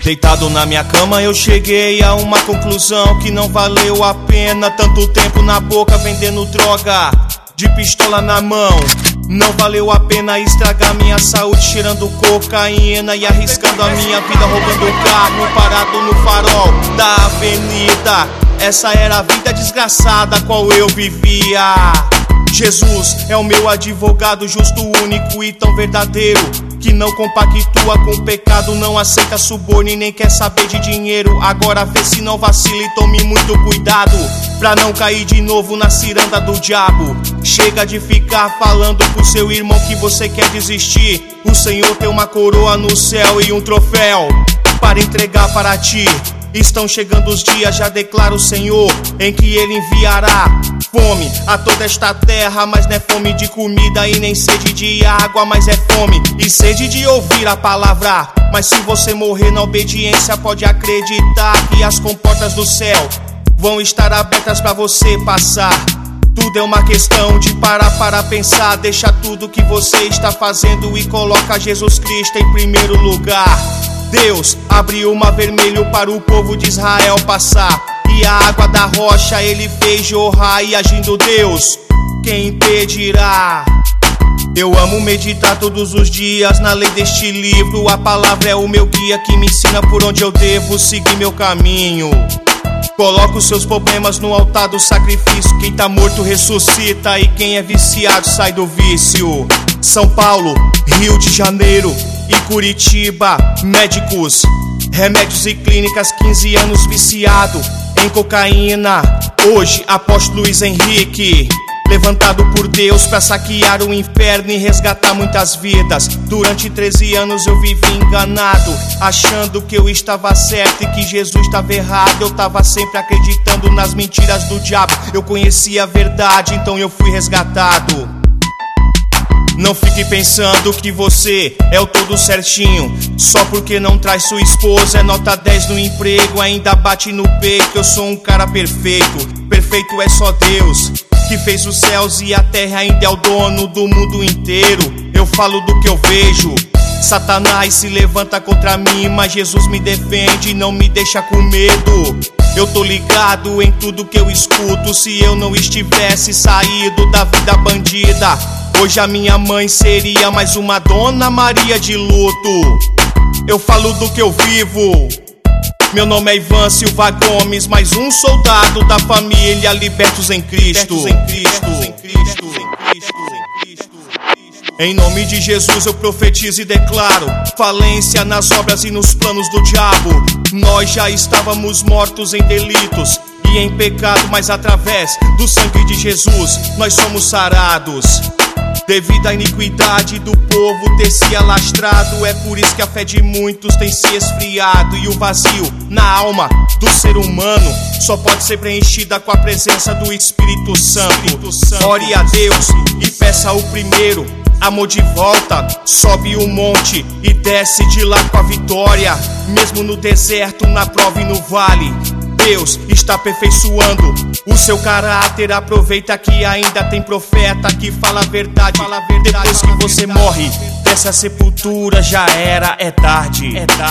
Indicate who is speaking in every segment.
Speaker 1: Deitado na minha cama eu cheguei a uma conclusão: que não valeu a pena tanto tempo na boca vendendo droga, de pistola na mão. Não valeu a pena estragar minha saúde cheirando cocaína e arriscando a minha vida roubando o carro parado no farol da avenida. Essa era a vida desgraçada qual eu vivia. Jesus é o meu advogado justo, único e tão verdadeiro, que não compactua com o pecado, não aceita suborno e nem quer saber de dinheiro. Agora vê se não vacila e tome muito cuidado pra não cair de novo na ciranda do diabo. Chega de ficar falando pro seu irmão que você quer desistir. O Senhor tem uma coroa no céu e um troféu para entregar para ti. Estão chegando os dias, já declara o Senhor, em que Ele enviará fome a toda esta terra. Mas não é fome de comida e nem sede de água, mas é fome e sede de ouvir a palavra. Mas se você morrer na obediência, pode acreditar que as comportas do céu vão estar abertas para você passar. Tudo é uma questão de parar para pensar. Deixa tudo que você está fazendo e coloca Jesus Cristo em primeiro lugar. Deus abriu o mar vermelho para o povo de Israel passar, e a água da rocha Ele fez jorrar. E agindo Deus, quem impedirá? Eu amo meditar todos os dias na lei deste livro. A palavra é o meu guia que me ensina por onde eu devo seguir meu caminho. Coloca os seus problemas no altar do sacrifício. Quem tá morto ressuscita e quem é viciado sai do vício. São Paulo, Rio de Janeiro e Curitiba, médicos, remédios e clínicas, 15 anos viciado em cocaína. Hoje apóstolo Luiz Henrique, levantado por Deus para saquear o inferno e resgatar muitas vidas. Durante 13 anos eu vivi enganado, achando que eu estava certo e que Jesus estava errado. Eu estava sempre acreditando nas mentiras do diabo. Eu conhecia a verdade, então eu fui resgatado. Não fique pensando que você é o todo certinho, só porque não traz sua esposa, é nota 10 no emprego, ainda bate no peito. Eu sou um cara perfeito, perfeito é só Deus, que fez os céus e a terra, ainda é o dono do mundo inteiro. Eu falo do que eu vejo. Satanás se levanta contra mim, mas Jesus me defende e não me deixa com medo. Eu tô ligado em tudo que eu escuto. Se eu não estivesse saído da vida bandida, hoje a minha mãe seria mais uma Dona Maria de luto. Eu falo do que eu vivo. Meu nome é Ivan Silva Gomes, mais um soldado da família Libertos em Cristo. Em nome de Jesus eu profetizo e declaro falência nas obras e nos planos do diabo. Nós já estávamos mortos em delitos e em pecado, mas através do sangue de Jesus nós somos sarados. Devido à iniquidade do povo ter se alastrado, é por isso que a fé de muitos tem se esfriado. E o vazio na alma do ser humano só pode ser preenchida com a presença do Espírito Santo. Ore a Deus e peça o primeiro amor de volta. Sobe o monte e desce de lá com a vitória, mesmo no deserto, na prova e no vale. Deus está aperfeiçoando o seu caráter. Aproveita que ainda tem profeta que fala a verdade. Depois que você morre dessa sepultura, já era, é tarde.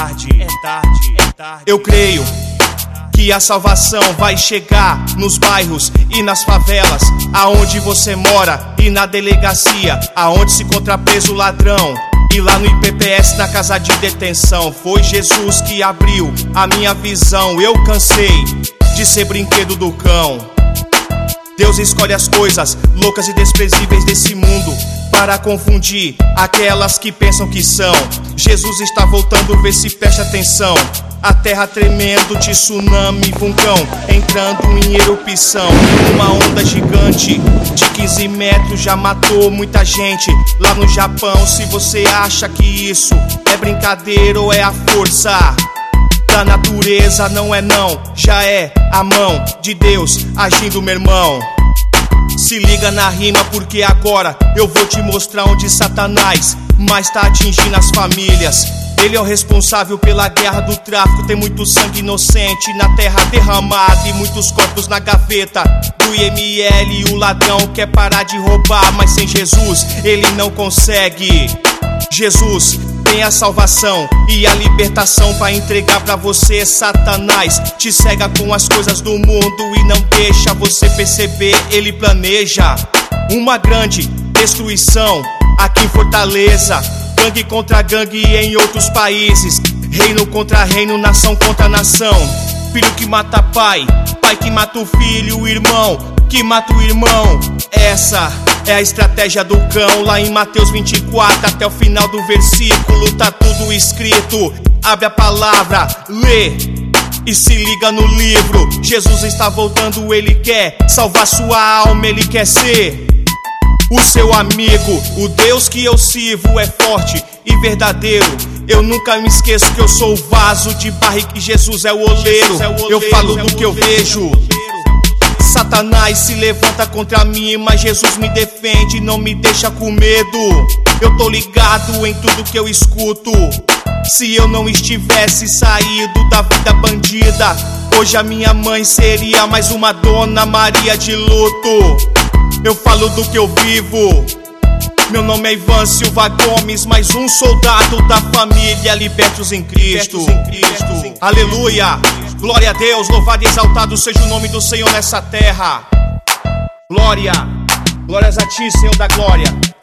Speaker 1: Eu creio que a salvação vai chegar nos bairros e nas favelas, aonde você mora, e na delegacia, aonde se encontra preso o ladrão, e lá no IPPS, na casa de detenção. Foi Jesus que abriu a minha visão. Eu cansei de ser brinquedo do cão. Deus escolhe as coisas loucas e desprezíveis desse mundo para confundir aquelas que pensam que são. Jesus está voltando, vê se preste atenção. A terra tremendo, tsunami, vulcão entrando em erupção. Uma onda gigante de 15 metros já matou muita gente lá no Japão. Se você acha que isso é brincadeira ou é a força da natureza, não é não, já é a mão de Deus agindo, meu irmão. Se liga na rima, porque agora eu vou te mostrar onde Satanás mais tá atingindo as famílias. Ele é o responsável pela guerra do tráfico. Tem muito sangue inocente na terra derramado e muitos corpos na gaveta do IML. E o ladrão quer parar de roubar, mas sem Jesus ele não consegue. Jesus tem a salvação e a libertação pra entregar pra você. Satanás te cega com as coisas do mundo e não deixa você perceber. Ele planeja uma grande destruição aqui em Fortaleza, gangue contra gangue em outros países, reino contra reino, nação contra nação. Filho que mata pai, pai que mata o filho, irmão que mata o irmão. Essa é a estratégia do cão. Lá em Mateus 24, até o final do versículo, tá tudo escrito. Abre a palavra, lê e se liga no livro. Jesus está voltando, ele quer salvar sua alma, ele quer ser o seu amigo. O Deus que eu sirvo é forte e verdadeiro. Eu nunca me esqueço que eu sou o vaso de barro e que Jesus é o oleiro. Eu falo do que eu vejo. Satanás se levanta contra mim, mas Jesus me defende, não me deixa com medo. Eu tô ligado em tudo que eu escuto. Se eu não estivesse saído da vida bandida, hoje a minha mãe seria mais uma Dona Maria de luto. Eu falo do que eu vivo. Meu nome é Ivan Silva Gomes, mais um soldado da família Libertos em Cristo. Aleluia, glória a Deus, louvado e exaltado seja o nome do Senhor nessa terra. Glória, glórias a ti, Senhor da glória.